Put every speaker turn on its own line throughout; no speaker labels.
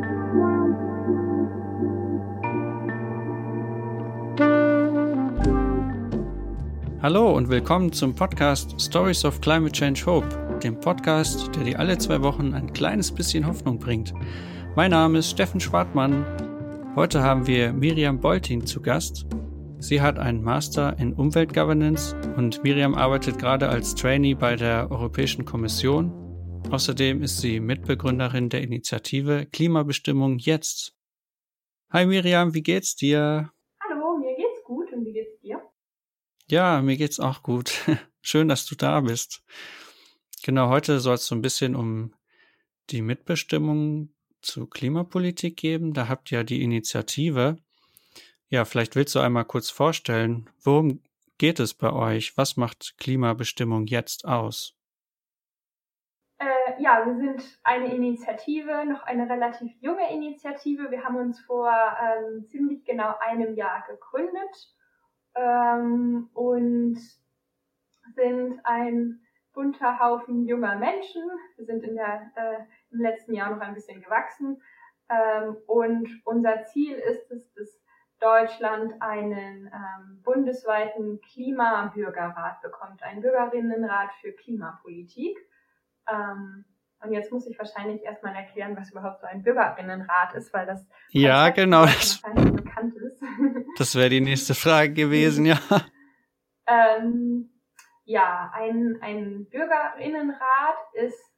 Hallo und willkommen zum Podcast Stories of Climate Change Hope, dem Podcast, der dir alle 2 Wochen ein kleines bisschen Hoffnung bringt. Mein Name ist Steffen Schwartmann. Heute haben wir Miriam Bolting zu Gast. Sie hat einen Master in Umweltgovernance und Miriam arbeitet gerade als Trainee bei der Europäischen Kommission. Außerdem ist sie Mitbegründerin der Initiative Klimabestimmung jetzt. Hi Miriam, wie geht's dir?
Hallo, mir geht's gut und wie geht's dir?
Ja, mir geht's auch gut. Schön, dass du da bist. Genau, heute soll es so ein bisschen um die Mitbestimmung zur Klimapolitik geben. Da habt ihr ja die Initiative. Ja, vielleicht willst du einmal kurz vorstellen, worum geht es bei euch? Was macht Klimabestimmung jetzt aus?
Ja, wir sind eine Initiative, noch eine relativ junge Initiative. Wir haben uns vor ziemlich genau einem Jahr gegründet und sind ein bunter Haufen junger Menschen. Wir sind im letzten Jahr noch ein bisschen gewachsen und unser Ziel ist es, dass Deutschland einen bundesweiten Klimabürgerrat bekommt, einen Bürgerinnenrat für Klimapolitik. Und jetzt muss ich wahrscheinlich erstmal erklären, was überhaupt so ein Bürgerinnenrat ist, weil das
ja genau
wahrscheinlich bekannt ist.
Das wäre die nächste Frage gewesen, ja.
Ja, ein Bürgerinnenrat ist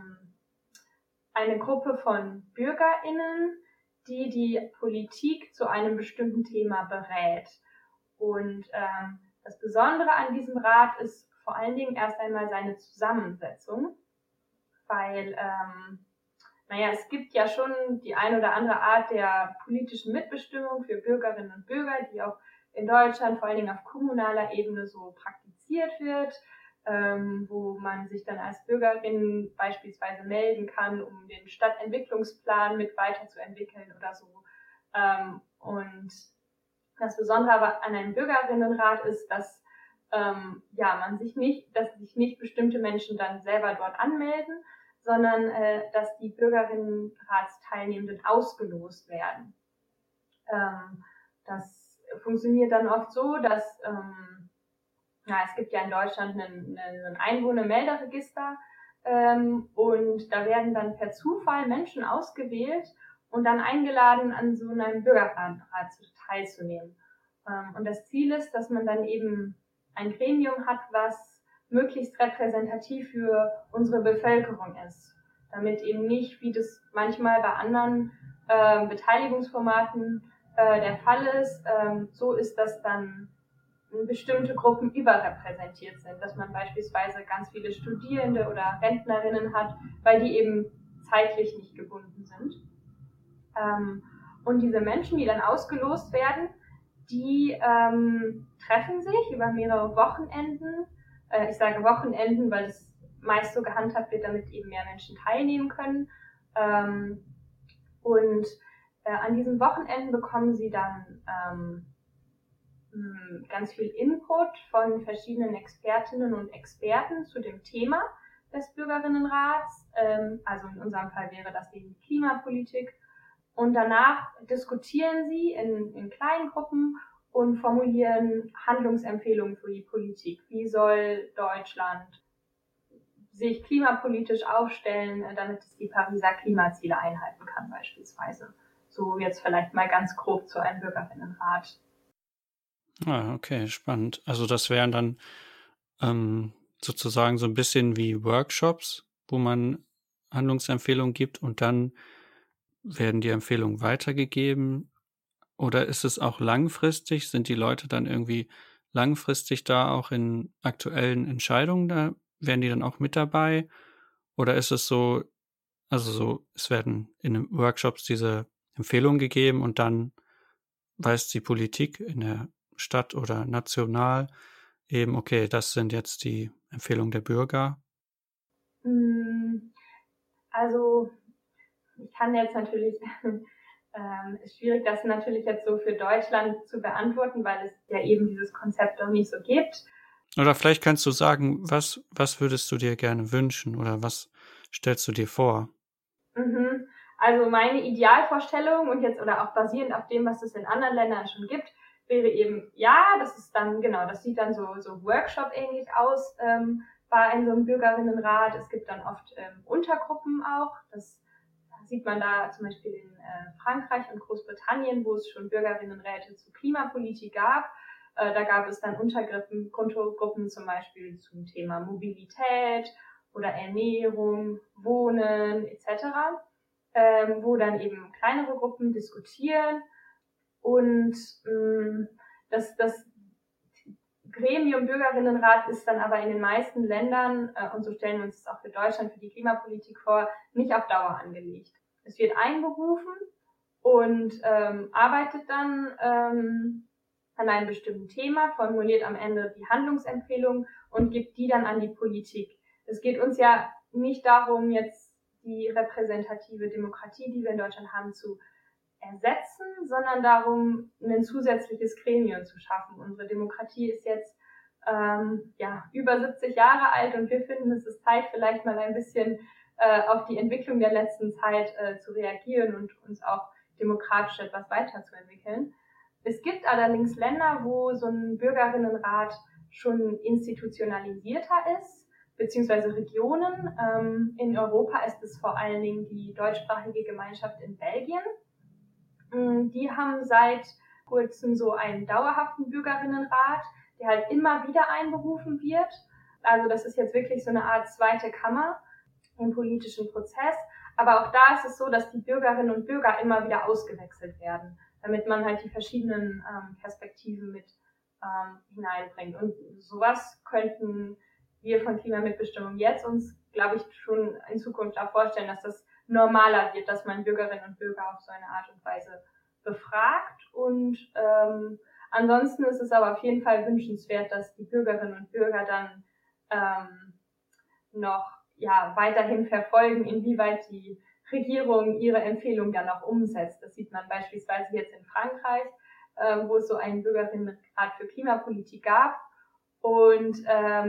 eine Gruppe von BürgerInnen, die Politik zu einem bestimmten Thema berät. Und das Besondere an diesem Rat ist vor allen Dingen erst einmal seine Zusammensetzung, weil es gibt ja schon die ein oder andere Art der politischen Mitbestimmung für Bürgerinnen und Bürger, die auch in Deutschland vor allen Dingen auf kommunaler Ebene so praktiziert wird, wo man sich dann als Bürgerin beispielsweise melden kann, um den Stadtentwicklungsplan mit weiterzuentwickeln oder so. Und das Besondere aber an einem Bürgerinnenrat ist, dass sich nicht bestimmte Menschen dann selber dort anmelden, sondern dass die Bürgerinnenratsteilnehmenden ausgelost werden. Das funktioniert dann oft so, dass es gibt ja in Deutschland ein Einwohnermelderegister und da werden dann per Zufall Menschen ausgewählt und dann eingeladen, an so einem Bürgerrat teilzunehmen. Und das Ziel ist, dass man dann eben ein Gremium hat, was möglichst repräsentativ für unsere Bevölkerung ist, damit eben nicht, wie das manchmal bei anderen Beteiligungsformaten der Fall ist, so ist, dass dann bestimmte Gruppen überrepräsentiert sind, dass man beispielsweise ganz viele Studierende oder Rentnerinnen hat, weil die eben zeitlich nicht gebunden sind. Und diese Menschen, die dann ausgelost werden, die treffen sich über mehrere Wochenenden. Ich sage Wochenenden, weil es meist so gehandhabt wird, damit eben mehr Menschen teilnehmen können. Und an diesen Wochenenden bekommen sie dann ganz viel Input von verschiedenen Expertinnen und Experten zu dem Thema des Bürgerinnenrats. Also in unserem Fall wäre das eben die Klimapolitik. Und danach diskutieren sie in kleinen Gruppen und formulieren Handlungsempfehlungen für die Politik. Wie soll Deutschland sich klimapolitisch aufstellen, damit es die Pariser Klimaziele einhalten kann beispielsweise. So jetzt vielleicht mal ganz grob zu einem Bürgerinnenrat.
Ah, okay, spannend. Also das wären dann sozusagen so ein bisschen wie Workshops, wo man Handlungsempfehlungen gibt und dann werden die Empfehlungen weitergegeben? Oder ist es auch langfristig? Sind die Leute dann irgendwie langfristig da auch in aktuellen Entscheidungen? Da wären die dann auch mit dabei? Oder ist es so, es werden in den Workshops diese Empfehlungen gegeben und dann weiß die Politik in der Stadt oder national eben, okay, das sind jetzt die Empfehlungen der Bürger?
Also ich kann jetzt natürlich, ist schwierig, das natürlich jetzt so für Deutschland zu beantworten, weil es ja eben dieses Konzept noch nicht so gibt.
Oder vielleicht kannst du sagen, was würdest du dir gerne wünschen oder was stellst du dir vor?
Also meine Idealvorstellung und jetzt oder auch basierend auf dem, was es in anderen Ländern schon gibt, wäre eben, ja, das ist dann, genau, das sieht dann so Workshop-ähnlich aus, bei so einem Bürgerinnenrat. Es gibt dann oft Untergruppen auch. Das sieht man da zum Beispiel in Frankreich und Großbritannien, wo es schon Bürgerinnenräte zu Klimapolitik gab. Da gab es dann Untergruppen zum Beispiel zum Thema Mobilität oder Ernährung, Wohnen etc., wo dann eben kleinere Gruppen diskutieren und das Gremium Bürgerinnenrat ist dann aber in den meisten Ländern, und so stellen wir uns das auch für Deutschland, für die Klimapolitik vor, nicht auf Dauer angelegt. Es wird einberufen und arbeitet dann an einem bestimmten Thema, formuliert am Ende die Handlungsempfehlung und gibt die dann an die Politik. Es geht uns ja nicht darum, jetzt die repräsentative Demokratie, die wir in Deutschland haben, zu ersetzen, sondern darum, ein zusätzliches Gremium zu schaffen. Unsere Demokratie ist jetzt über 70 Jahre alt und wir finden, es ist Zeit, vielleicht mal ein bisschen auf die Entwicklung der letzten Zeit zu reagieren und uns auch demokratisch etwas weiterzuentwickeln. Es gibt allerdings Länder, wo so ein Bürgerinnenrat schon institutionalisierter ist, beziehungsweise Regionen. In Europa ist es vor allen Dingen die deutschsprachige Gemeinschaft in Belgien. Die haben seit kurzem so einen dauerhaften Bürgerinnenrat, der halt immer wieder einberufen wird. Also das ist jetzt wirklich so eine Art zweite Kammer im politischen Prozess. Aber auch da ist es so, dass die Bürgerinnen und Bürger immer wieder ausgewechselt werden, damit man halt die verschiedenen Perspektiven mit hineinbringt. Und sowas könnten wir von Klimamitbestimmung jetzt uns, glaube ich, schon in Zukunft auch vorstellen, dass das normaler wird, dass man Bürgerinnen und Bürger auf so eine Art und Weise befragt. Und ansonsten ist es aber auf jeden Fall wünschenswert, dass die Bürgerinnen und Bürger dann noch weiterhin verfolgen, inwieweit die Regierung ihre Empfehlung dann auch umsetzt. Das sieht man beispielsweise jetzt in Frankreich, wo es so einen Bürgerinnenrat für Klimapolitik gab. Und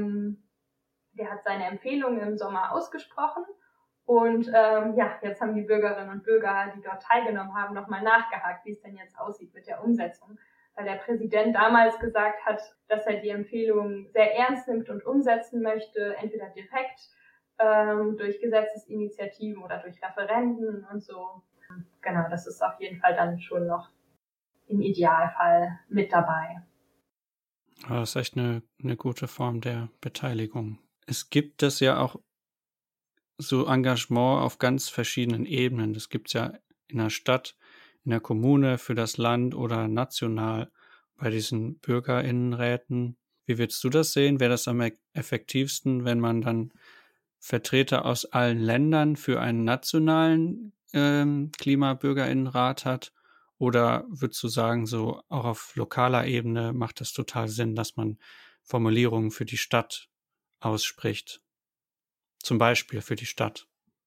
der hat seine Empfehlungen im Sommer ausgesprochen. Und jetzt haben die Bürgerinnen und Bürger, die dort teilgenommen haben, nochmal nachgehakt, wie es denn jetzt aussieht mit der Umsetzung. Weil der Präsident damals gesagt hat, dass er die Empfehlungen sehr ernst nimmt und umsetzen möchte, entweder direkt durch Gesetzesinitiativen oder durch Referenden und so. Genau, das ist auf jeden Fall dann schon noch im Idealfall mit dabei.
Das ist echt eine gute Form der Beteiligung. Es gibt das ja auch so Engagement auf ganz verschiedenen Ebenen. Das gibt es ja in der Stadt, in der Kommune, für das Land oder national bei diesen BürgerInnenräten. Wie würdest du das sehen? Wäre das am effektivsten, wenn man dann Vertreter aus allen Ländern für einen nationalen Klimabürgerinnenrat hat? Oder würdest du sagen, so auch auf lokaler Ebene macht das total Sinn, dass man Formulierungen für die Stadt ausspricht? Zum Beispiel für die Stadt.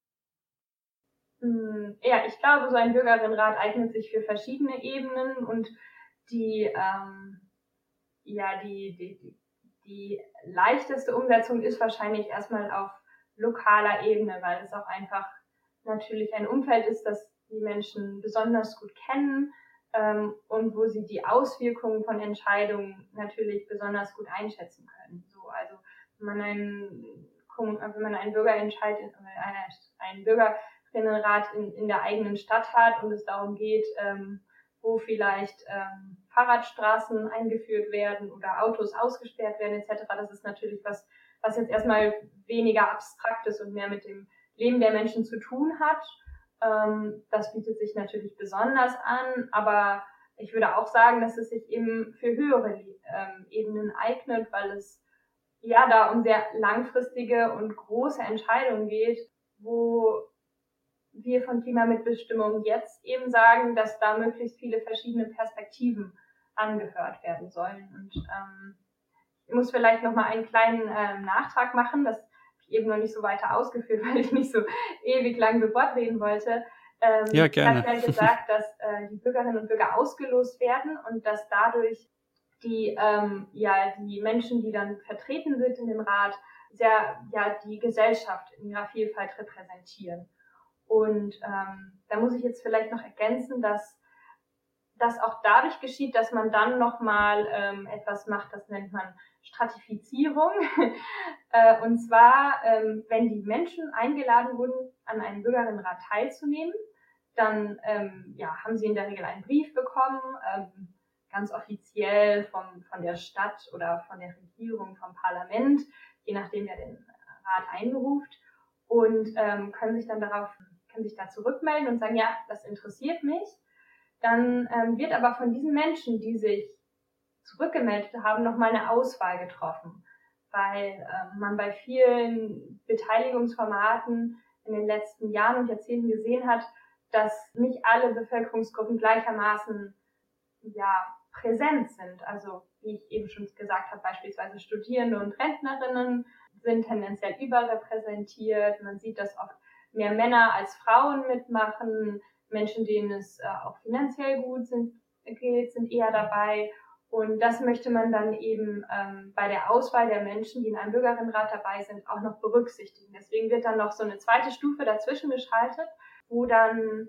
Ja, ich glaube, so ein Bürgerinnenrat eignet sich für verschiedene Ebenen und die leichteste Umsetzung ist wahrscheinlich erstmal auf lokaler Ebene, weil es auch einfach natürlich ein Umfeld ist, das die Menschen besonders gut kennen und wo sie die Auswirkungen von Entscheidungen natürlich besonders gut einschätzen können. So, also wenn man einen Bürgerentscheid, einen Bürgerinnenrat in der eigenen Stadt hat und es darum geht, wo vielleicht Fahrradstraßen eingeführt werden oder Autos ausgesperrt werden etc. Das ist natürlich was jetzt erstmal weniger abstrakt ist und mehr mit dem Leben der Menschen zu tun hat. Das bietet sich natürlich besonders an, aber ich würde auch sagen, dass es sich eben für höhere Ebenen eignet, weil es ja da um sehr langfristige und große Entscheidungen geht, wo wir von Klimamitbestimmung jetzt eben sagen, dass da möglichst viele verschiedene Perspektiven angehört werden sollen. Und ich muss vielleicht noch mal einen kleinen Nachtrag machen, das habe ich eben noch nicht so weiter ausgeführt, weil ich nicht so ewig lang sofort reden wollte.
Ja, gerne.
Ich habe ja gesagt, dass die Bürgerinnen und Bürger ausgelost werden und dass dadurch die Menschen, die dann vertreten sind in dem Rat, die Gesellschaft in ihrer Vielfalt repräsentieren. Und da muss ich jetzt vielleicht noch ergänzen, dass das auch dadurch geschieht, dass man dann nochmal etwas macht, das nennt man Stratifizierung. Und zwar, wenn die Menschen eingeladen wurden, an einem Bürgerinnenrat teilzunehmen, dann haben sie in der Regel einen Brief bekommen, ganz offiziell von der Stadt oder von der Regierung, vom Parlament, je nachdem wer den Rat einberuft, und können sich da zurückmelden und sagen, ja, das interessiert mich. Dann wird aber von diesen Menschen, die sich zurückgemeldet haben, nochmal eine Auswahl getroffen, weil man bei vielen Beteiligungsformaten in den letzten Jahren und Jahrzehnten gesehen hat, dass nicht alle Bevölkerungsgruppen gleichermaßen präsent sind. Also wie ich eben schon gesagt habe, beispielsweise Studierende und Rentnerinnen sind tendenziell überrepräsentiert. Man sieht, dass oft mehr Männer als Frauen mitmachen. Menschen, denen es auch finanziell gut geht, sind eher dabei. Und das möchte man dann eben bei der Auswahl der Menschen, die in einem Bürgerinnenrat dabei sind, auch noch berücksichtigen. Deswegen wird dann noch so eine zweite Stufe dazwischen geschaltet, wo dann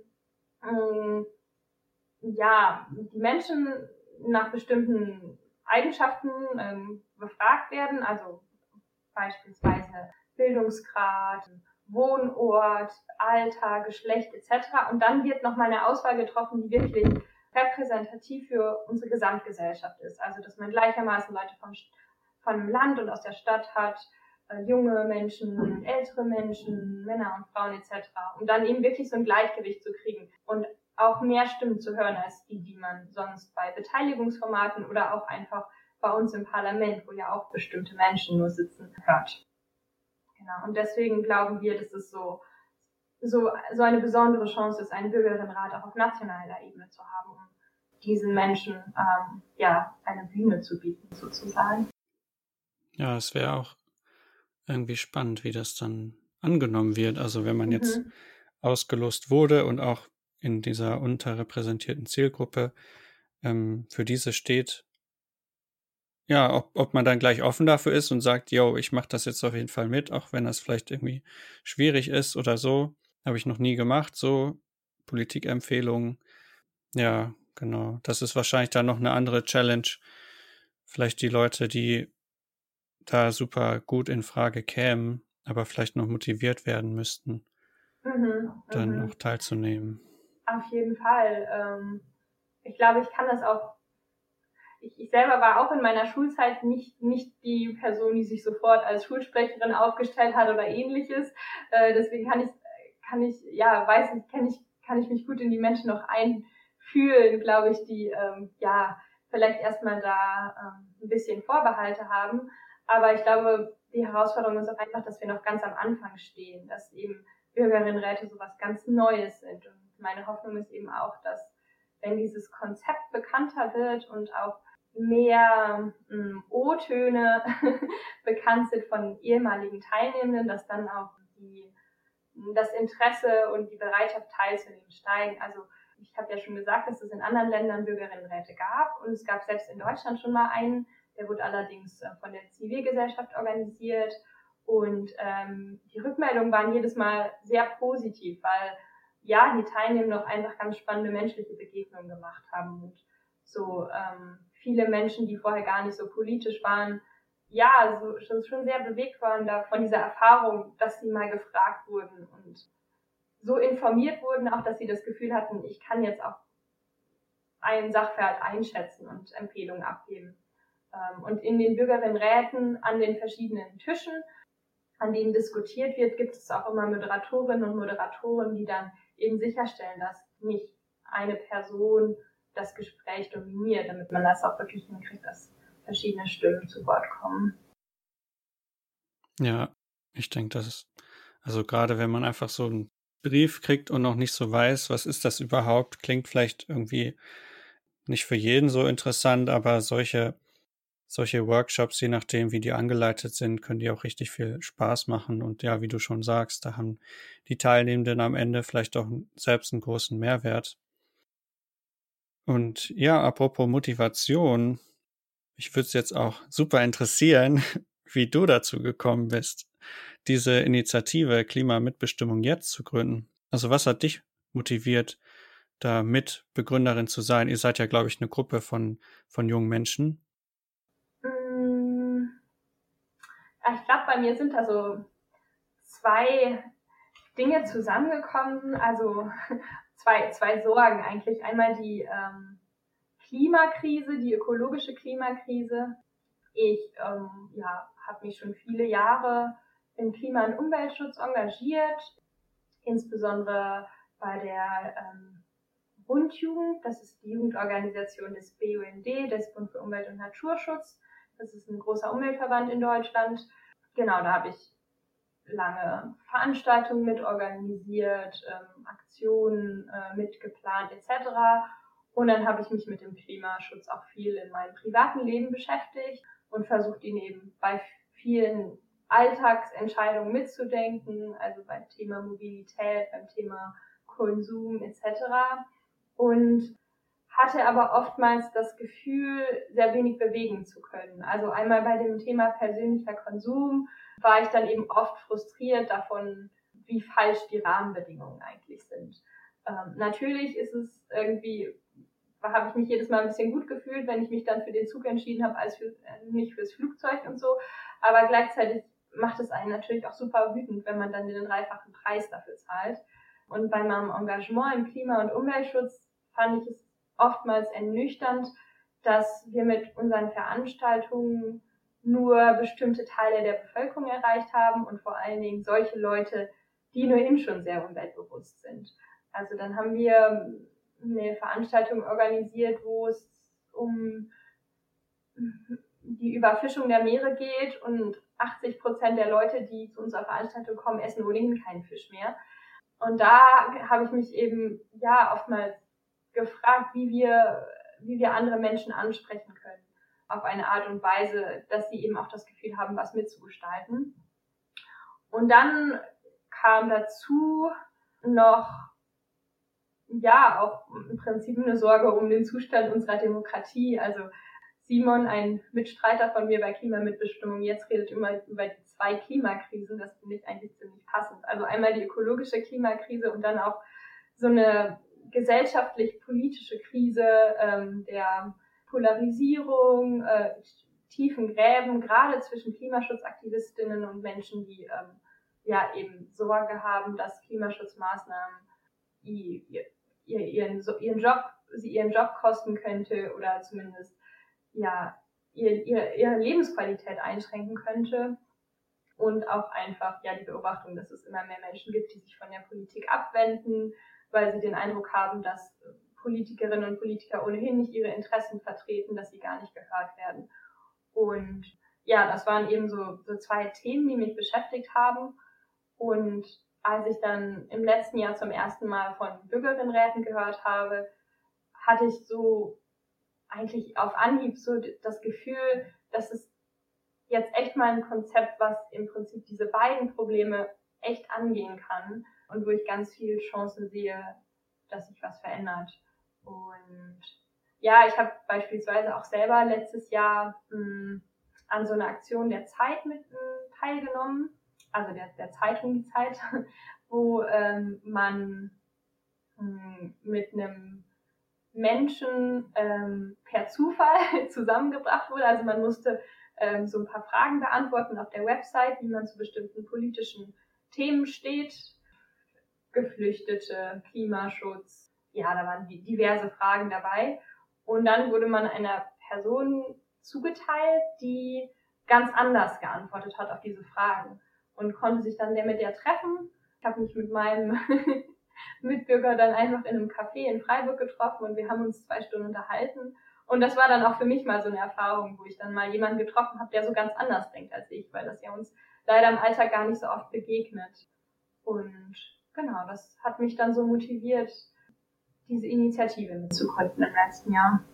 die Menschen nach bestimmten Eigenschaften befragt werden, also beispielsweise Bildungsgrad, Wohnort, Alter, Geschlecht etc. Und dann wird nochmal eine Auswahl getroffen, die wirklich repräsentativ für unsere Gesamtgesellschaft ist. Also dass man gleichermaßen Leute vom Land und aus der Stadt hat, junge Menschen, ältere Menschen, Männer und Frauen etc. Um dann eben wirklich so ein Gleichgewicht zu kriegen und auch mehr Stimmen zu hören als die man sonst bei Beteiligungsformaten oder auch einfach bei uns im Parlament, wo ja auch bestimmte Menschen nur sitzen, hört. Genau. Und deswegen glauben wir, dass es so eine besondere Chance ist, einen Bürgerinnenrat auch auf nationaler Ebene zu haben, um diesen Menschen eine Bühne zu bieten, sozusagen.
Ja, es wäre auch irgendwie spannend, wie das dann angenommen wird. Also wenn man jetzt ausgelost wurde und auch in dieser unterrepräsentierten Zielgruppe für diese steht, ja, ob man dann gleich offen dafür ist und sagt, yo, ich mache das jetzt auf jeden Fall mit, auch wenn das vielleicht irgendwie schwierig ist oder so. Habe ich noch nie gemacht, so Politikempfehlungen. Ja, genau. Das ist wahrscheinlich dann noch eine andere Challenge. Vielleicht die Leute, die da super gut in Frage kämen, aber vielleicht noch motiviert werden müssten, dann noch teilzunehmen.
Auf jeden Fall. Ich glaube, ich kann das auch. Ich selber war auch in meiner Schulzeit nicht die Person, die sich sofort als Schulsprecherin aufgestellt hat oder ähnliches. Deswegen kann ich mich gut in die Menschen noch einfühlen, glaube ich, die vielleicht erstmal da ein bisschen Vorbehalte haben. Aber ich glaube, die Herausforderung ist auch einfach, dass wir noch ganz am Anfang stehen, dass eben Bürgerinnenräte so was ganz Neues sind. Und meine Hoffnung ist eben auch, dass wenn dieses Konzept bekannter wird und auch mehr O-Töne bekannt sind von ehemaligen Teilnehmenden, dass dann auch das Interesse und die Bereitschaft teilzunehmen steigen. Also ich habe ja schon gesagt, dass es in anderen Ländern Bürgerinnenräte gab und es gab selbst in Deutschland schon mal einen, der wurde allerdings von der Zivilgesellschaft organisiert und die Rückmeldungen waren jedes Mal sehr positiv, weil ja, die Teilnehmenden auch einfach ganz spannende menschliche Begegnungen gemacht haben und so viele Menschen, die vorher gar nicht so politisch waren, schon sehr bewegt waren da von dieser Erfahrung, dass sie mal gefragt wurden und so informiert wurden, auch dass sie das Gefühl hatten, ich kann jetzt auch einen Sachverhalt einschätzen und Empfehlungen abgeben. Und in den Bürgerinnenräten an den verschiedenen Tischen, an denen diskutiert wird, gibt es auch immer Moderatorinnen und Moderatoren, die dann eben sicherstellen, dass nicht eine Person das Gespräch dominiert, damit man das auch wirklich hinkriegt, dass verschiedene Stimmen zu Wort kommen.
Ja, ich denke, das ist, also gerade wenn man einfach so einen Brief kriegt und noch nicht so weiß, was ist das überhaupt, klingt vielleicht irgendwie nicht für jeden so interessant, aber solche Workshops, je nachdem, wie die angeleitet sind, können die auch richtig viel Spaß machen. Und ja, wie du schon sagst, da haben die Teilnehmenden am Ende vielleicht auch selbst einen großen Mehrwert. Und ja, apropos Motivation, mich würde es jetzt auch super interessieren, wie du dazu gekommen bist, diese Initiative Klimamitbestimmung jetzt zu gründen. Also was hat dich motiviert, da Mitbegründerin zu sein? Ihr seid ja, glaube ich, eine Gruppe von jungen Menschen.
Ich glaube, bei mir sind da so zwei Dinge zusammengekommen, also zwei Sorgen eigentlich. Einmal die Klimakrise, die ökologische Klimakrise. Ich habe mich schon viele Jahre im Klima- und Umweltschutz engagiert, insbesondere bei der Bundjugend, das ist die Jugendorganisation des BUND, des Bund für Umwelt und Naturschutz. Das ist ein großer Umweltverband in Deutschland. Genau, da habe ich lange Veranstaltungen mitorganisiert, Aktionen mitgeplant etc. Und dann habe ich mich mit dem Klimaschutz auch viel in meinem privaten Leben beschäftigt und versucht, ihn eben bei vielen Alltagsentscheidungen mitzudenken, also beim Thema Mobilität, beim Thema Konsum etc. Und hatte aber oftmals das Gefühl, sehr wenig bewegen zu können. Also einmal bei dem Thema persönlicher Konsum war ich dann eben oft frustriert davon, wie falsch die Rahmenbedingungen eigentlich sind. Natürlich ist es irgendwie, habe ich mich jedes Mal ein bisschen gut gefühlt, wenn ich mich dann für den Zug entschieden habe, als nicht fürs Flugzeug und so. Aber gleichzeitig macht es einen natürlich auch super wütend, wenn man dann den dreifachen Preis dafür zahlt. Und bei meinem Engagement im Klima- und Umweltschutz fand ich es oftmals ernüchternd, dass wir mit unseren Veranstaltungen nur bestimmte Teile der Bevölkerung erreicht haben und vor allen Dingen solche Leute, die ohnehin schon sehr umweltbewusst sind. Also dann haben wir eine Veranstaltung organisiert, wo es um die Überfischung der Meere geht und 80% der Leute, die zu unserer Veranstaltung kommen, essen ohnehin keinen Fisch mehr. Und da habe ich mich eben oftmals gefragt, wie wir andere Menschen ansprechen können. Auf eine Art und Weise, dass sie eben auch das Gefühl haben, was mitzugestalten. Und dann kam dazu noch, auch im Prinzip eine Sorge um den Zustand unserer Demokratie. Also Simon, ein Mitstreiter von mir bei Klimamitbestimmung, jetzt redet immer über die 2 Klimakrisen. Das finde ich eigentlich ziemlich passend. Also einmal die ökologische Klimakrise und dann auch so eine gesellschaftlich-politische Krise der Polarisierung, tiefen Gräben, gerade zwischen Klimaschutzaktivistinnen und Menschen, die eben Sorge haben, dass Klimaschutzmaßnahmen ihren Job kosten könnte oder zumindest ihre Lebensqualität einschränken könnte. Und auch einfach die Beobachtung, dass es immer mehr Menschen gibt, die sich von der Politik abwenden, weil sie den Eindruck haben, dass Politikerinnen und Politiker ohnehin nicht ihre Interessen vertreten, dass sie gar nicht gehört werden. Und das waren eben so 2 Themen, die mich beschäftigt haben. Und als ich dann im letzten Jahr zum ersten Mal von Bürgerinnenräten gehört habe, hatte ich so eigentlich auf Anhieb so das Gefühl, dass es jetzt echt mal ein Konzept, was im Prinzip diese beiden Probleme echt angehen kann und wo ich ganz viele Chancen sehe, dass sich was verändert. Und ich habe beispielsweise auch selber letztes Jahr an so einer Aktion der Zeit mit teilgenommen, also der Zeitung Die Zeit, wo man mit einem Menschen per Zufall zusammengebracht wurde. Also man musste so ein paar Fragen beantworten auf der Website, wie man zu bestimmten politischen Themen steht. Geflüchtete, Klimaschutz, da waren diverse Fragen dabei. Und dann wurde man einer Person zugeteilt, die ganz anders geantwortet hat auf diese Fragen und konnte sich dann mit der treffen. Ich habe mich mit meinem Mitbürger dann einfach in einem Café in Freiburg getroffen und wir haben uns 2 Stunden unterhalten. Und das war dann auch für mich mal so eine Erfahrung, wo ich dann mal jemanden getroffen habe, der so ganz anders denkt als ich, weil das ja uns leider im Alltag gar nicht so oft begegnet. Und genau, das hat mich dann so motiviert, diese Initiative mitzugründen im letzten Jahr.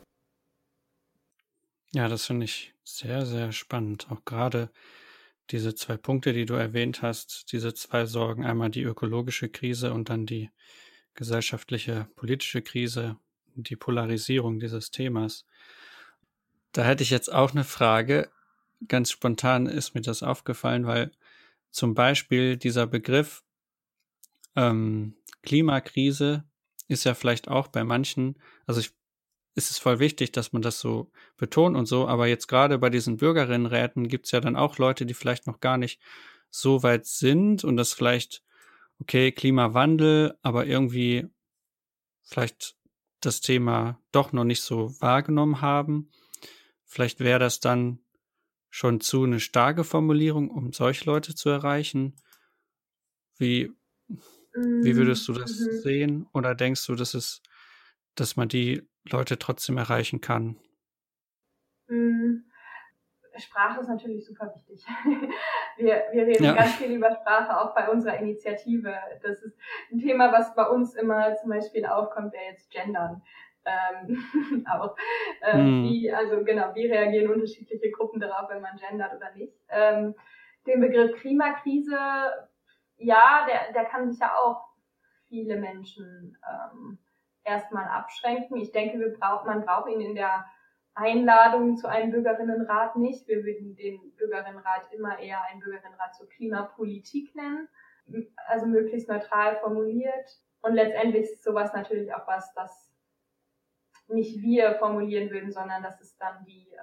Ja, das finde ich sehr, sehr spannend. Auch gerade diese 2 Punkte, die du erwähnt hast, diese 2 Sorgen, einmal die ökologische Krise und dann die gesellschaftliche, politische Krise, die Polarisierung dieses Themas. Da hätte ich jetzt auch eine Frage. Ganz spontan ist mir das aufgefallen, weil zum Beispiel dieser Begriff Klimakrise ist ja vielleicht auch bei manchen, also ist es voll wichtig, dass man das so betont und so, aber jetzt gerade bei diesen Bürgerinnenräten gibt es ja dann auch Leute, die vielleicht noch gar nicht so weit sind und das vielleicht, okay, Klimawandel, aber irgendwie vielleicht das Thema doch noch nicht so wahrgenommen haben. Vielleicht wäre das dann schon zu eine starke Formulierung, um solche Leute zu erreichen. Wie würdest du das
Mhm.
sehen? Oder denkst du, dass man die Leute trotzdem erreichen kann?
Mhm. Sprache ist natürlich super wichtig. Wir reden
Ja.
ganz viel über Sprache, auch bei unserer Initiative. Das ist ein Thema, was bei uns immer zum Beispiel aufkommt, wäre jetzt Gendern. Auch wie reagieren unterschiedliche Gruppen darauf, wenn man gendert oder nicht. Den Begriff Klimakrise, ja, der kann sich ja auch viele Menschen erstmal abschränken. Ich denke, man braucht ihn in der Einladung zu einem Bürgerinnenrat nicht. Wir würden den Bürgerinnenrat immer eher einen Bürgerinnenrat zur Klimapolitik nennen, also möglichst neutral formuliert. Und letztendlich ist sowas natürlich auch was, das nicht wir formulieren würden, sondern das ist dann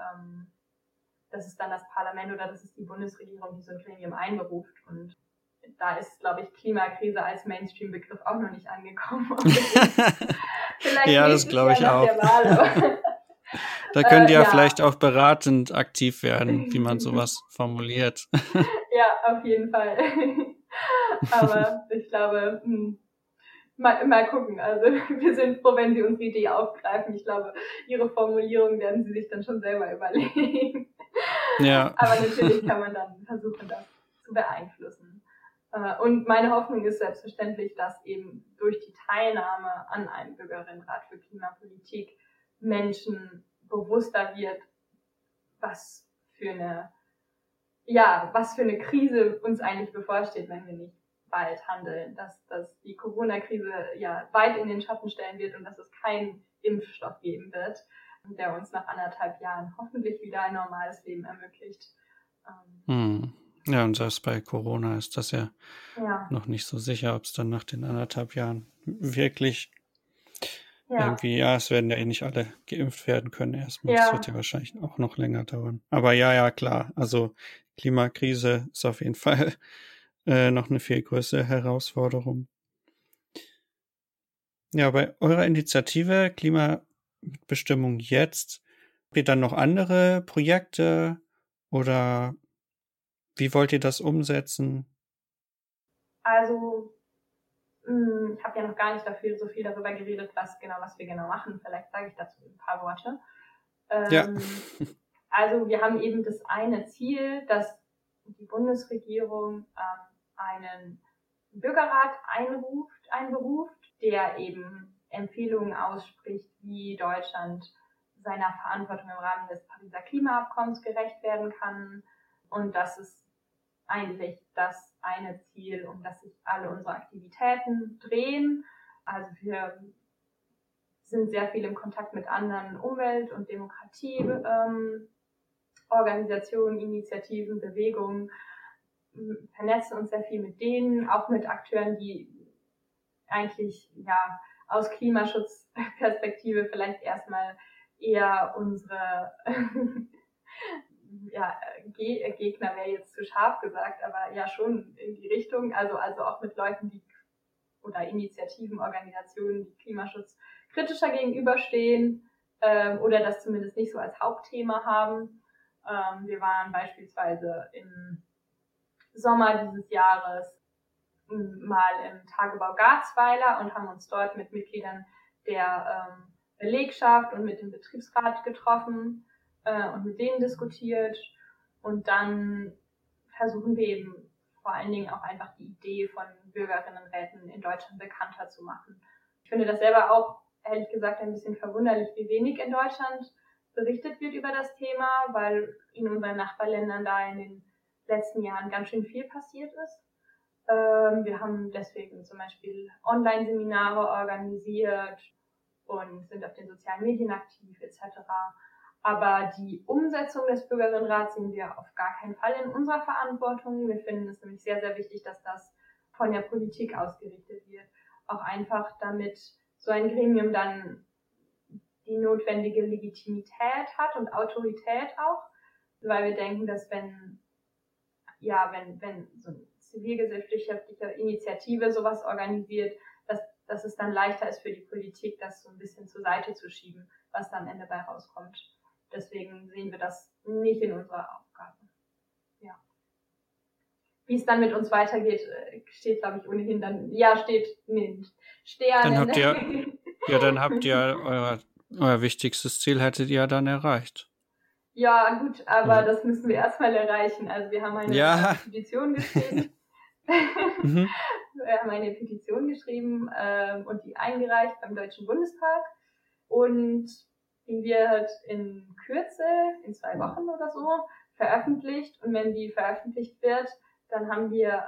das Parlament oder das ist die Bundesregierung, die so ein Gremium einberuft. Und da ist, glaube ich, Klimakrise als Mainstream-Begriff auch noch nicht angekommen. Vielleicht
ja, das glaube ich
nach
auch.
der Wahl, aber
da könnt ihr ja vielleicht auch beratend aktiv werden, wie man sowas formuliert.
Ja, auf jeden Fall. Aber ich glaube, mal gucken. Also wir sind froh, wenn Sie unsere Idee aufgreifen. Ich glaube, Ihre Formulierung werden Sie sich dann schon selber überlegen.
Ja.
Aber natürlich kann man dann versuchen, das zu beeinflussen. Und meine Hoffnung ist selbstverständlich, dass eben durch die Teilnahme an einem Bürgerinnenrat für Klimapolitik Menschen bewusster wird, was für eine Krise uns eigentlich bevorsteht, wenn wir nicht bald handeln, dass die Corona-Krise ja weit in den Schatten stellen wird und dass es keinen Impfstoff geben wird, der uns nach 1,5 Jahren hoffentlich wieder ein normales Leben ermöglicht.
Ja, und selbst bei Corona ist das ja noch nicht so sicher, ob es dann nach den 1,5 Jahren wirklich irgendwie, es werden ja eh nicht alle geimpft werden können erstmal. Das wird ja wahrscheinlich auch noch länger dauern. Aber ja, klar. Also Klimakrise ist auf jeden Fall noch eine viel größere Herausforderung. Ja, bei eurer Initiative Klimamitbestimmung jetzt, habt ihr dann noch andere Projekte oder wie wollt ihr das umsetzen?
Also, ich habe ja noch gar nicht so viel darüber geredet, was wir genau machen. Vielleicht sage ich dazu ein paar Worte.
Ja.
Also wir haben eben das eine Ziel, dass die Bundesregierung einen Bürgerrat einberuft, der eben Empfehlungen ausspricht, wie Deutschland seiner Verantwortung im Rahmen des Pariser Klimaabkommens gerecht werden kann. Und das ist eigentlich das eine Ziel, um das sich alle unsere Aktivitäten drehen. Also wir sind sehr viel im Kontakt mit anderen Umwelt- und Demokratieorganisationen, Initiativen, Bewegungen, vernetzen uns sehr viel mit denen, auch mit Akteuren, die eigentlich aus Klimaschutzperspektive vielleicht erstmal eher unsere Gegner wäre jetzt zu scharf gesagt, aber ja schon in die Richtung, also auch mit Leuten, die oder Initiativen, Organisationen, die Klimaschutz kritischer gegenüberstehen oder das zumindest nicht so als Hauptthema haben. Wir waren beispielsweise im Sommer dieses Jahres mal im Tagebau Garzweiler und haben uns dort mit Mitgliedern der Belegschaft und mit dem Betriebsrat getroffen und mit denen diskutiert. Und dann versuchen wir eben vor allen Dingen auch einfach die Idee von Bürgerinnenräten in Deutschland bekannter zu machen. Ich finde das selber auch, ehrlich gesagt, ein bisschen verwunderlich, wie wenig in Deutschland berichtet wird über das Thema, weil in unseren Nachbarländern da in den letzten Jahren ganz schön viel passiert ist. Wir haben deswegen zum Beispiel Online-Seminare organisiert und sind auf den sozialen Medien aktiv etc. Aber die Umsetzung des Bürgerinnenrats sehen wir auf gar keinen Fall in unserer Verantwortung. Wir finden es nämlich sehr, sehr wichtig, dass das von der Politik ausgerichtet wird. auch einfach, damit so ein Gremium dann die notwendige Legitimität hat und Autorität auch, weil wir denken, dass wenn so eine zivilgesellschaftliche Initiative sowas organisiert, dass es dann leichter ist für die Politik, das so ein bisschen zur Seite zu schieben, was dann am Ende bei rauskommt. Deswegen sehen wir das nicht in unserer Aufgabe. Ja. Wie es dann mit uns weitergeht, steht, glaube ich, ohnehin dann, steht in den Sternen.
Dann habt ihr euer wichtigstes Ziel hättet ihr dann erreicht.
Ja, gut, aber das müssen wir erstmal erreichen. Also wir haben eine Petition geschrieben. Wir haben eine Petition geschrieben und die eingereicht beim Deutschen Bundestag. Und die wird in Kürze, in 2 Wochen oder so, veröffentlicht. Und wenn die veröffentlicht wird, dann haben wir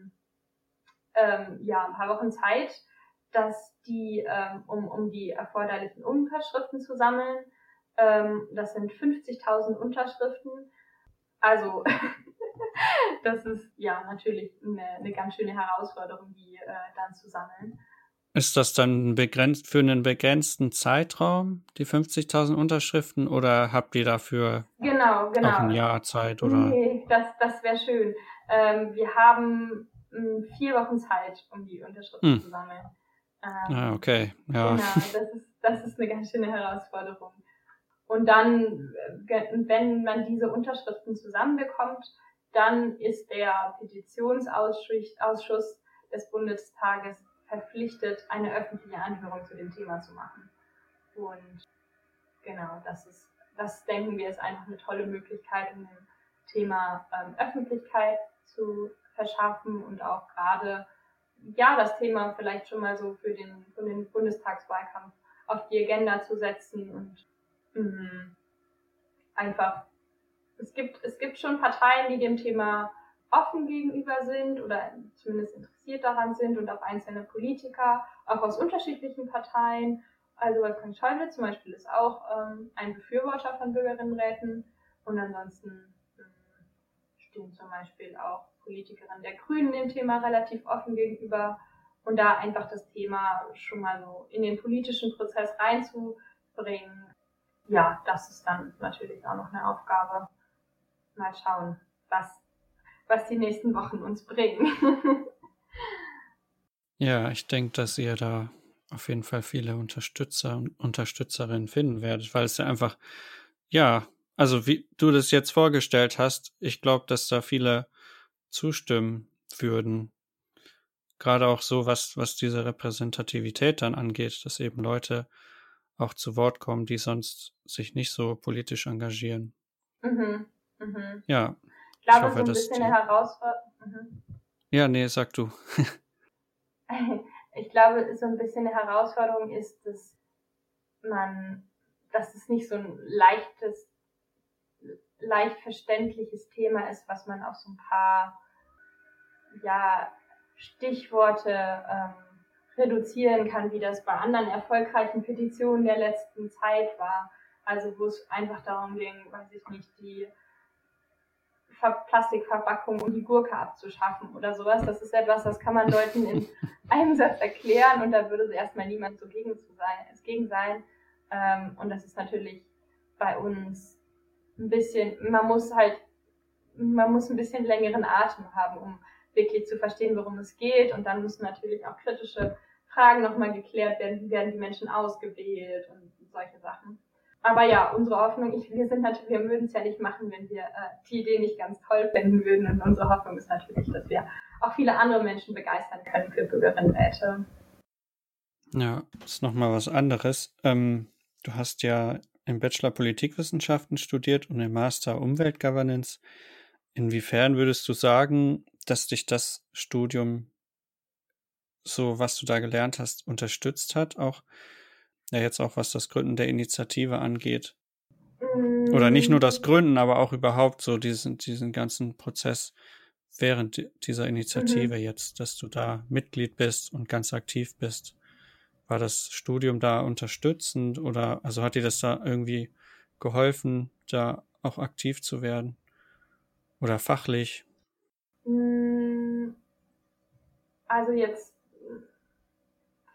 ein paar Wochen Zeit, dass die, um die erforderlichen Unterschriften zu sammeln. Das sind 50.000 Unterschriften. Also das ist ja natürlich eine ganz schöne Herausforderung, die dann zu sammeln.
Ist das dann für einen begrenzten Zeitraum, die 50.000 Unterschriften, oder habt ihr dafür
auch
ein Jahr Zeit? Oder?
Nee, das wäre schön. Wir haben 4 Wochen Zeit, um die Unterschriften zu sammeln.
Okay. Ja.
Genau, das ist eine ganz schöne Herausforderung. Und dann, wenn man diese Unterschriften zusammenbekommt, dann ist der Petitionsausschuss des Bundestages verpflichtet, eine öffentliche Anhörung zu dem Thema zu machen. Und genau, das denken wir, ist einfach eine tolle Möglichkeit, um dem Thema Öffentlichkeit zu verschaffen und auch gerade das Thema vielleicht schon mal so für den Bundestagswahlkampf auf die Agenda zu setzen und einfach, es gibt schon Parteien, die dem Thema offen gegenüber sind oder zumindest interessiert daran sind und auch einzelne Politiker, auch aus unterschiedlichen Parteien. Also Wolfgang Schäuble zum Beispiel ist auch ein Befürworter von Bürgerinnenräten und ansonsten stehen zum Beispiel auch Politikerinnen der Grünen dem Thema relativ offen gegenüber und da einfach das Thema schon mal so in den politischen Prozess reinzubringen. Ja, das ist dann natürlich auch noch eine Aufgabe. Mal schauen, was die nächsten Wochen uns bringen.
Ja, ich denke, dass ihr da auf jeden Fall viele Unterstützer und Unterstützerinnen finden werdet, weil es ja einfach, also wie du das jetzt vorgestellt hast, ich glaube, dass da viele zustimmen würden. Gerade auch so, was diese Repräsentativität dann angeht, dass eben Leute auch zu Wort kommen, die sonst sich nicht so politisch engagieren. Ja.
Ich glaube, hoffe, so ein bisschen eine Herausforderung.
Ja, nee, sag du.
Ich glaube, so ein bisschen eine Herausforderung ist, dass es nicht so ein leicht verständliches Thema ist, was man auf so ein paar, Stichworte reduzieren kann, wie das bei anderen erfolgreichen Petitionen der letzten Zeit war. Also wo es einfach darum ging, weiß ich nicht, die Plastikverpackung, um die Gurke abzuschaffen oder sowas. Das ist etwas, das kann man Leuten in einem Satz erklären und da würde erstmal niemand so gegen sein. Und das ist natürlich bei uns ein bisschen, man muss ein bisschen längeren Atem haben, um wirklich zu verstehen, worum es geht. Und dann müssen natürlich auch kritische Fragen nochmal geklärt werden. Wie werden die Menschen ausgewählt und solche Sachen. Aber ja, unsere Hoffnung, wir würden es ja nicht machen, wenn wir die Idee nicht ganz toll finden würden. Und unsere Hoffnung ist natürlich, dass wir auch viele andere Menschen begeistern können für Bürgerinnenräte.
Ja, das ist nochmal was anderes. Du hast ja im Bachelor Politikwissenschaften studiert und im Master Umweltgovernance. Inwiefern würdest du sagen, dass dich das Studium, so was du da gelernt hast, unterstützt hat? Auch jetzt auch was das Gründen der Initiative angeht. Oder nicht nur das Gründen, aber auch überhaupt so diesen ganzen Prozess während dieser Initiative jetzt, dass du da Mitglied bist und ganz aktiv bist. War das Studium da unterstützend oder also hat dir das da irgendwie geholfen, da auch aktiv zu werden? Oder fachlich?
Also jetzt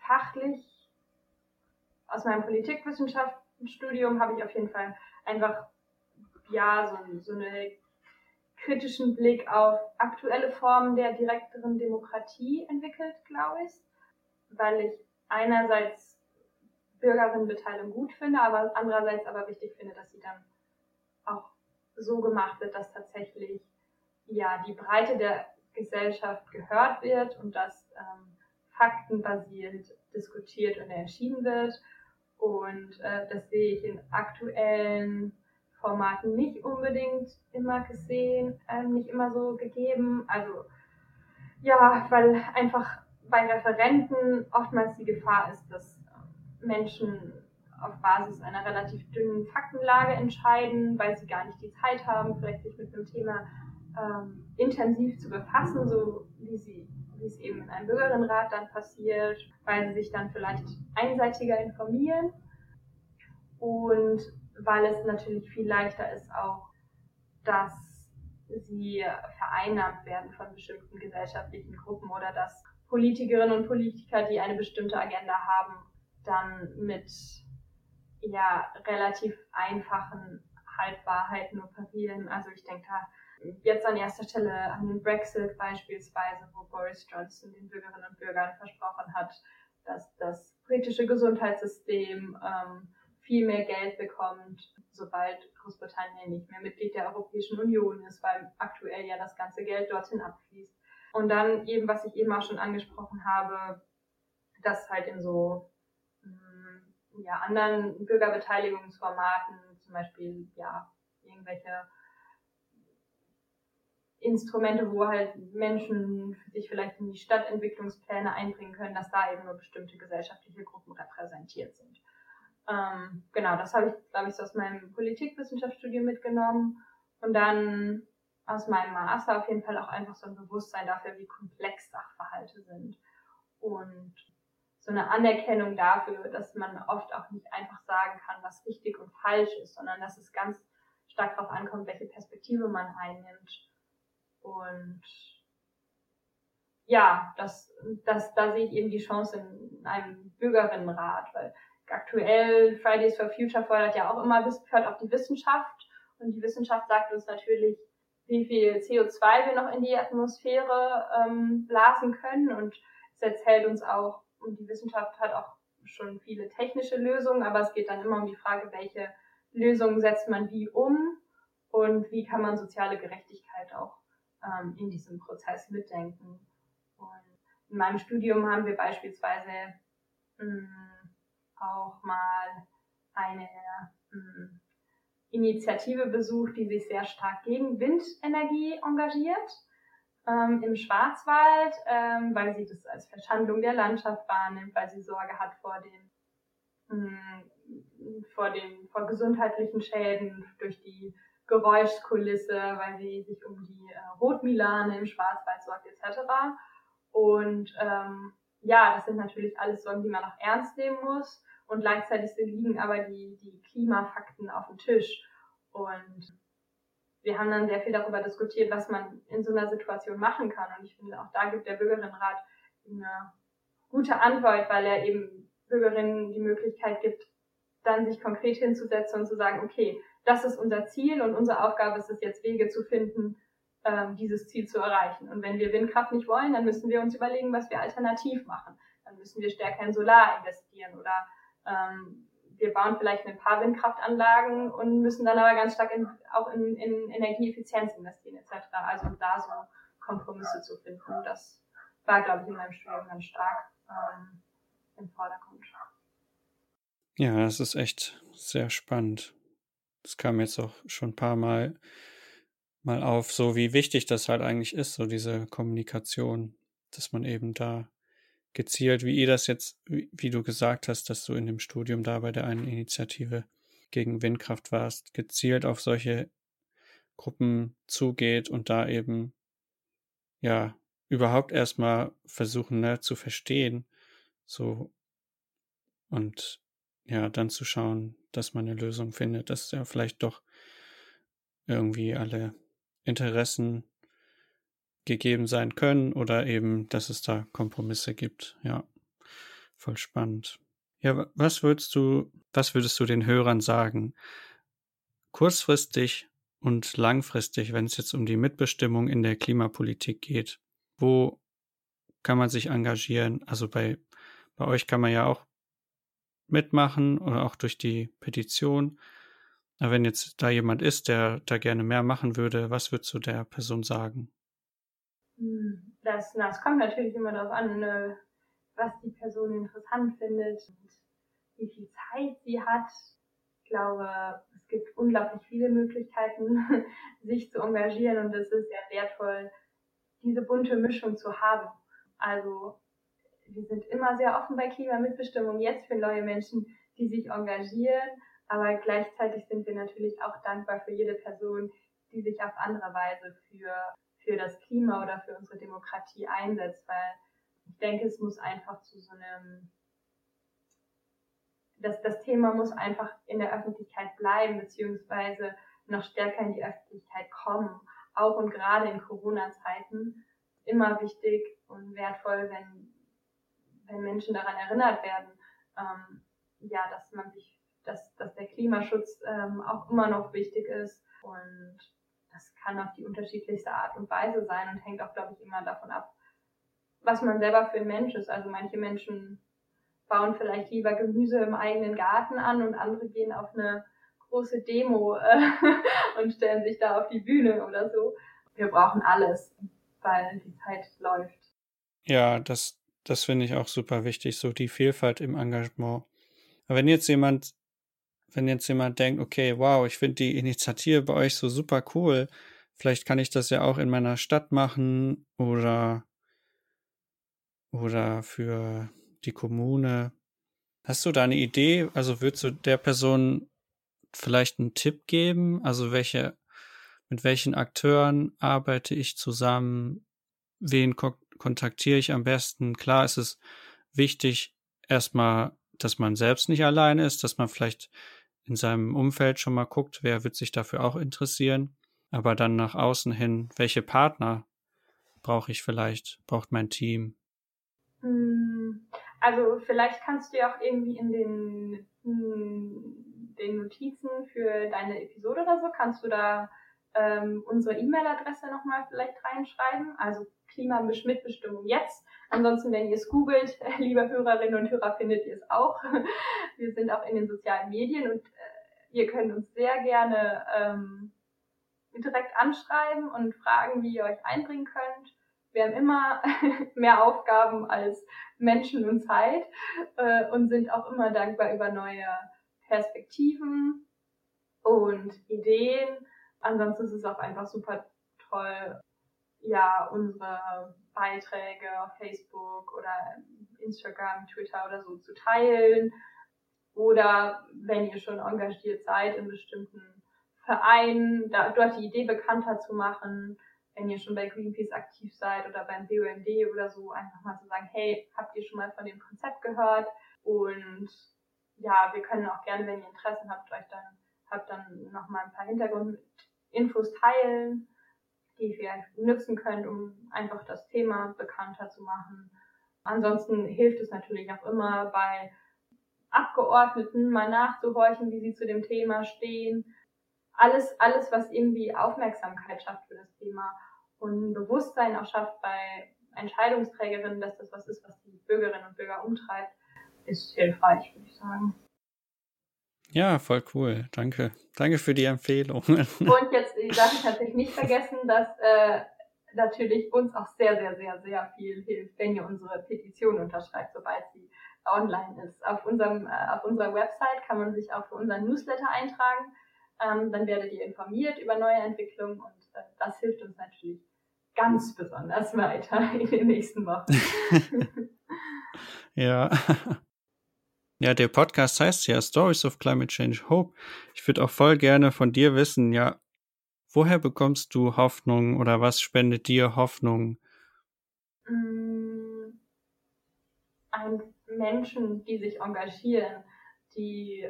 fachlich aus meinem Politikwissenschaftsstudium habe ich auf jeden Fall einfach so einen kritischen Blick auf aktuelle Formen der direkteren Demokratie entwickelt, glaube ich, weil ich einerseits Bürgerinnenbeteiligung gut finde, aber andererseits aber wichtig finde, dass sie dann auch so gemacht wird, dass tatsächlich die Breite der Gesellschaft gehört wird und dass faktenbasiert diskutiert und entschieden wird. Und das sehe ich in aktuellen Formaten nicht unbedingt immer gesehen, nicht immer so gegeben. Also weil einfach bei Referenten oftmals die Gefahr ist, dass Menschen auf Basis einer relativ dünnen Faktenlage entscheiden, weil sie gar nicht die Zeit haben, vielleicht sich mit einem Thema intensiv zu befassen, so wie es eben in einem Bürgerinnenrat dann passiert, weil sie sich dann vielleicht einseitiger informieren und weil es natürlich viel leichter ist auch, dass sie vereinnahmt werden von bestimmten gesellschaftlichen Gruppen oder dass Politikerinnen und Politiker, die eine bestimmte Agenda haben, dann mit relativ einfachen Halbwahrheiten operieren. Also ich denke da jetzt an erster Stelle an den Brexit beispielsweise, wo Boris Johnson den Bürgerinnen und Bürgern versprochen hat, dass das britische Gesundheitssystem viel mehr Geld bekommt, sobald Großbritannien nicht mehr Mitglied der Europäischen Union ist, weil aktuell ja das ganze Geld dorthin abfließt. Und dann eben, was ich eben auch schon angesprochen habe, dass halt in so anderen Bürgerbeteiligungsformaten, zum Beispiel irgendwelche Instrumente, wo halt Menschen sich vielleicht in die Stadtentwicklungspläne einbringen können, dass da eben nur bestimmte gesellschaftliche Gruppen repräsentiert sind. Das habe ich, glaube ich, so aus meinem Politikwissenschaftsstudium mitgenommen und dann aus meinem Master auf jeden Fall auch einfach so ein Bewusstsein dafür, wie komplex Sachverhalte sind und so eine Anerkennung dafür, dass man oft auch nicht einfach sagen kann, was richtig und falsch ist, sondern dass es ganz stark darauf ankommt, welche Perspektive man einnimmt. Und da sehe ich eben die Chance in einem Bürgerinnenrat, weil aktuell Fridays for Future fordert ja auch immer, hört auf die Wissenschaft und die Wissenschaft sagt uns natürlich, wie viel CO2 wir noch in die Atmosphäre blasen können und es erzählt uns auch, und die Wissenschaft hat auch schon viele technische Lösungen, aber es geht dann immer um die Frage, welche Lösungen setzt man wie um und wie kann man soziale Gerechtigkeit auch in diesem Prozess mitdenken. Und in meinem Studium haben wir beispielsweise auch mal eine Initiative besucht, die sich sehr stark gegen Windenergie engagiert im Schwarzwald, weil sie das als Verschandlung der Landschaft wahrnimmt, weil sie Sorge hat vor gesundheitlichen Schäden durch die Geräuschkulisse, weil sie sich um die Rotmilane im Schwarzwald sorgt etc. Und das sind natürlich alles Sorgen, die man auch ernst nehmen muss. Und gleichzeitig liegen aber die Klimafakten auf dem Tisch. Und wir haben dann sehr viel darüber diskutiert, was man in so einer Situation machen kann. Und ich finde, auch da gibt der Bürgerinnenrat eine gute Antwort, weil er eben Bürgerinnen die Möglichkeit gibt, dann sich konkret hinzusetzen und zu sagen, okay, das ist unser Ziel und unsere Aufgabe ist es jetzt, Wege zu finden, dieses Ziel zu erreichen. Und wenn wir Windkraft nicht wollen, dann müssen wir uns überlegen, was wir alternativ machen. Dann müssen wir stärker in Solar investieren oder wir bauen vielleicht ein paar Windkraftanlagen und müssen dann aber ganz stark auch in Energieeffizienz investieren etc. Also da so Kompromisse zu finden, das war, glaube ich, in meinem Studium ganz stark im Vordergrund.
Ja, das ist echt sehr spannend. Das kam jetzt auch schon ein paar Mal auf, so wie wichtig das halt eigentlich ist, so diese Kommunikation, dass man eben da gezielt, wie ihr das jetzt, wie du gesagt hast, dass du in dem Studium da bei der einen Initiative gegen Windkraft warst, gezielt auf solche Gruppen zugeht und da eben überhaupt erstmal versuchen, zu verstehen, so und dann zu schauen, dass man eine Lösung findet, dass ja vielleicht doch irgendwie alle Interessen gegeben sein können oder eben, dass es da Kompromisse gibt. Ja, Voll spannend. Ja, was würdest du den Hörern sagen? Kurzfristig und langfristig, wenn es jetzt um die Mitbestimmung in der Klimapolitik geht. Wo kann man sich engagieren? Also bei euch kann man ja auch mitmachen oder auch durch die Petition. Aber wenn jetzt da jemand ist, der da gerne mehr machen würde, was würdest du der Person sagen?
Das kommt natürlich immer darauf an, was die Person interessant findet und wie viel Zeit sie hat. Ich glaube, es gibt unglaublich viele Möglichkeiten, sich zu engagieren, und es ist sehr wertvoll, diese bunte Mischung zu haben. Also wir sind immer sehr offen bei Klimamitbestimmung jetzt für neue Menschen, die sich engagieren, aber gleichzeitig sind wir natürlich auch dankbar für jede Person, die sich auf andere Weise für das Klima oder für unsere Demokratie einsetzt, weil ich denke, es muss einfach zu so einem, das Thema muss einfach in der Öffentlichkeit bleiben, beziehungsweise noch stärker in die Öffentlichkeit kommen. Auch und gerade in Corona-Zeiten immer wichtig und wertvoll, wenn Menschen daran erinnert werden, dass der Klimaschutz auch immer noch wichtig ist, und das kann auf die unterschiedlichste Art und Weise sein und hängt auch, glaube ich, immer davon ab, was man selber für ein Mensch ist. Also manche Menschen bauen vielleicht lieber Gemüse im eigenen Garten an und andere gehen auf eine große Demo und stellen sich da auf die Bühne oder so. Wir brauchen alles, weil die Zeit läuft.
Ja, das finde ich auch super wichtig, so die Vielfalt im Engagement. Aber wenn jetzt jemand denkt, okay, wow, ich finde die Initiative bei euch so super cool, vielleicht kann ich das ja auch in meiner Stadt machen oder für die Kommune. Hast du da eine Idee? Also würdest du der Person vielleicht einen Tipp geben? Also mit welchen Akteuren arbeite ich zusammen? Wen kontaktiere ich am besten? Klar, es ist wichtig, erstmal, dass man selbst nicht alleine ist, dass man vielleicht in seinem Umfeld schon mal guckt, wer wird sich dafür auch interessieren. Aber dann nach außen hin, welche Partner braucht mein Team?
Also vielleicht kannst du ja auch irgendwie in den Notizen für deine Episode oder so, kannst du da unsere E-Mail-Adresse nochmal vielleicht reinschreiben, also Klimamitbestimmung jetzt. Ansonsten, wenn ihr es googelt, liebe Hörerinnen und Hörer, findet ihr es auch. Wir sind auch in den sozialen Medien, und ihr könnt uns sehr gerne direkt anschreiben und fragen, wie ihr euch einbringen könnt. Wir haben immer mehr Aufgaben als Menschen und Zeit und sind auch immer dankbar über neue Perspektiven und Ideen. Ansonsten ist es auch einfach super toll, ja, unsere Beiträge auf Facebook oder Instagram, Twitter oder so zu teilen. Oder wenn ihr schon engagiert seid in bestimmten Vereinen, dort die Idee bekannter zu machen, wenn ihr schon bei Greenpeace aktiv seid oder beim BUND oder so, einfach mal zu sagen, hey, habt ihr schon mal von dem Konzept gehört? Und ja, wir können auch gerne, wenn ihr Interesse habt dann noch mal ein paar Hintergrundinfos teilen, die ihr vielleicht nutzen könnt, um einfach das Thema bekannter zu machen. Ansonsten hilft es natürlich auch immer, bei Abgeordneten mal nachzuhorchen, wie sie zu dem Thema stehen. Alles, was irgendwie Aufmerksamkeit schafft für das Thema und Bewusstsein auch schafft bei Entscheidungsträgerinnen, dass das was ist, was die Bürgerinnen und Bürger umtreibt, ist hilfreich, würde ich sagen.
Ja, voll cool. Danke. Danke für die Empfehlung.
Und jetzt darf ich natürlich nicht vergessen, dass natürlich uns auch sehr, sehr, sehr, sehr viel hilft, wenn ihr unsere Petition unterschreibt, sobald sie online ist. Auf unserer Website kann man sich auch für unseren Newsletter eintragen. Dann werdet ihr informiert über neue Entwicklungen, und das hilft uns natürlich ganz besonders weiter in den nächsten Wochen.
Ja. Ja, der Podcast heißt ja Stories of Climate Change Hope. Ich würde auch voll gerne von dir wissen, ja, woher bekommst du Hoffnung oder was spendet dir Hoffnung?
An Menschen, die sich engagieren, die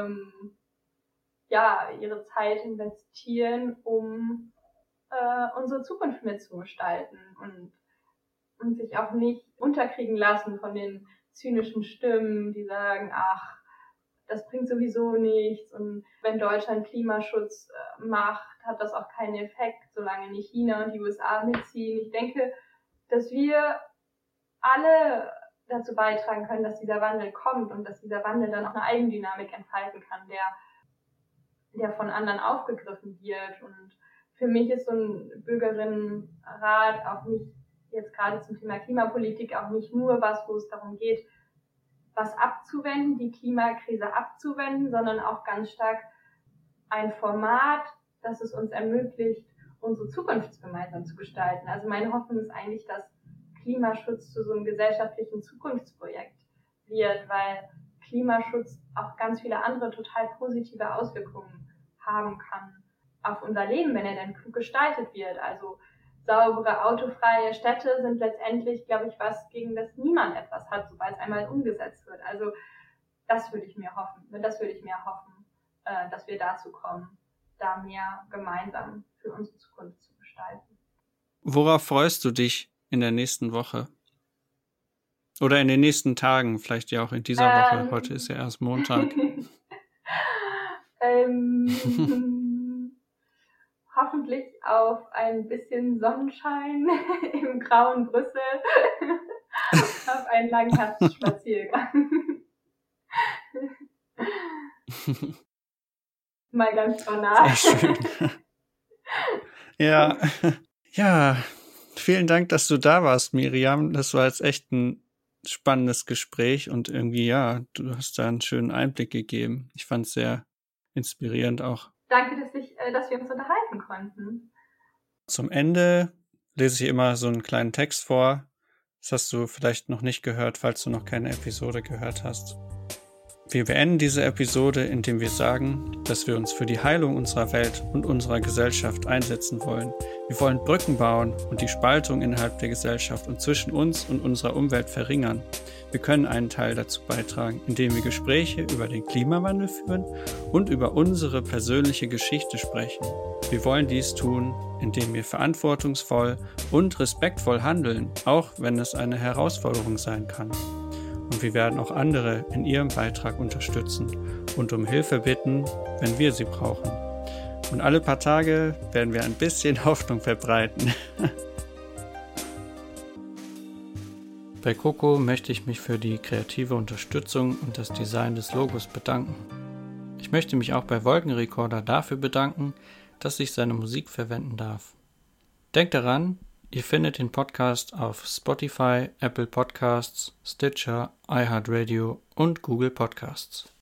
ihre Zeit investieren, um unsere Zukunft mitzugestalten und sich auch nicht unterkriegen lassen von den zynischen Stimmen, die sagen, ach, das bringt sowieso nichts und wenn Deutschland Klimaschutz macht, hat das auch keinen Effekt, solange nicht China und die USA mitziehen. Ich denke, dass wir alle dazu beitragen können, dass dieser Wandel kommt und dass dieser Wandel dann auch eine Eigendynamik entfalten kann, der von anderen aufgegriffen wird. Und für mich ist so ein Bürgerinnenrat auch nicht, jetzt gerade zum Thema Klimapolitik, auch nicht nur was, wo es darum geht, was abzuwenden, die Klimakrise abzuwenden, sondern auch ganz stark ein Format, das es uns ermöglicht, unsere Zukunft gemeinsam zu gestalten. Also meine Hoffnung ist eigentlich, dass Klimaschutz zu so einem gesellschaftlichen Zukunftsprojekt wird, weil Klimaschutz auch ganz viele andere total positive Auswirkungen haben kann auf unser Leben, wenn er denn klug gestaltet wird. Also saubere, autofreie Städte sind letztendlich, glaube ich, was, gegen das niemand etwas hat, sobald es einmal umgesetzt wird. Also das würde ich mir hoffen, dass wir dazu kommen, da mehr gemeinsam für unsere Zukunft zu gestalten.
Worauf freust du dich in der nächsten Woche? Oder in den nächsten Tagen, vielleicht ja auch in dieser Woche. Heute ist ja erst Montag.
Hoffentlich auf ein bisschen Sonnenschein im grauen Brüssel, auf einen langen Herbstspaziergang. Mal ganz banal.
Sehr schön. Ja, vielen Dank, dass du da warst, Miriam. Das war jetzt echt ein spannendes Gespräch und irgendwie, ja, du hast da einen schönen Einblick gegeben. Ich fand es sehr inspirierend auch.
Danke, dass wir uns unterhalten konnten.
Zum Ende lese ich immer so einen kleinen Text vor. Das hast du vielleicht noch nicht gehört, falls du noch keine Episode gehört hast. Wir beenden diese Episode, indem wir sagen, dass wir uns für die Heilung unserer Welt und unserer Gesellschaft einsetzen wollen. Wir wollen Brücken bauen und die Spaltung innerhalb der Gesellschaft und zwischen uns und unserer Umwelt verringern. Wir können einen Teil dazu beitragen, indem wir Gespräche über den Klimawandel führen und über unsere persönliche Geschichte sprechen. Wir wollen dies tun, indem wir verantwortungsvoll und respektvoll handeln, auch wenn es eine Herausforderung sein kann. Und wir werden auch andere in ihrem Beitrag unterstützen und um Hilfe bitten, wenn wir sie brauchen. Und alle paar Tage werden wir ein bisschen Hoffnung verbreiten. Bei Coco möchte ich mich für die kreative Unterstützung und das Design des Logos bedanken. Ich möchte mich auch bei Wolkenrekorder dafür bedanken, dass ich seine Musik verwenden darf. Denkt daran, ihr findet den Podcast auf Spotify, Apple Podcasts, Stitcher, iHeartRadio und Google Podcasts.